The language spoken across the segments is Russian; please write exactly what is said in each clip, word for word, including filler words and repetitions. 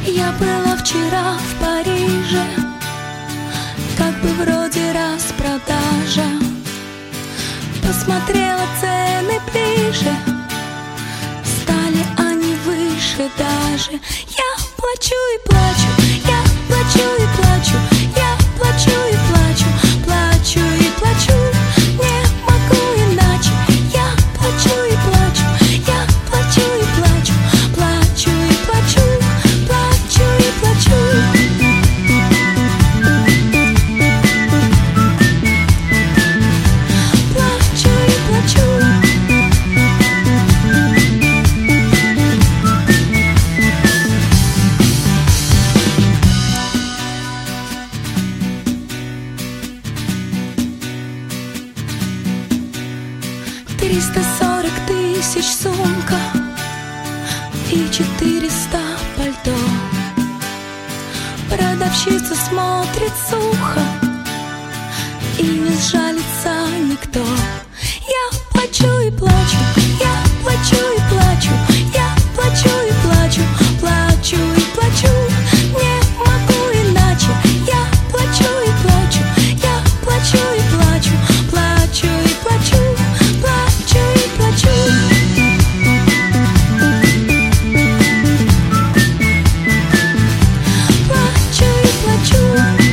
Я была вчера в Париже, как бы вроде распродажа. Посмотрела цены ближе, стали они выше даже. Я плачу и плачу, я плачу и плачу, я плачу и плачу, плачу и плачу, не могу иначе. Я плачу и плачу, я плачу и плачу, плачу и плачу, плачу и плачу. Триста сорок тысяч сумка и четыреста пальто. Продавщица смотрит сухо, и не сжалится никто. Я плачу и плачу, я плачу и плачу, я плачу и плачу, плачу и плачу, не могу иначе. Я плачу и плачу, я плачу и плачу, плачу и плачу, плачу и плачу. Плачу и плачу.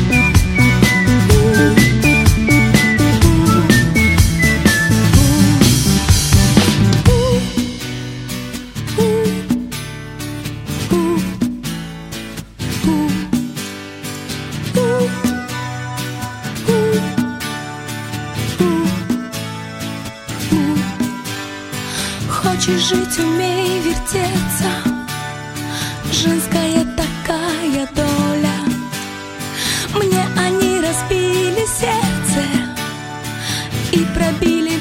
Хочешь жить, умей вертеться, женская такая доля. Мне они разбили сердце и пробили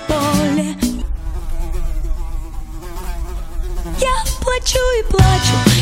биополе. Я плачу и плачу,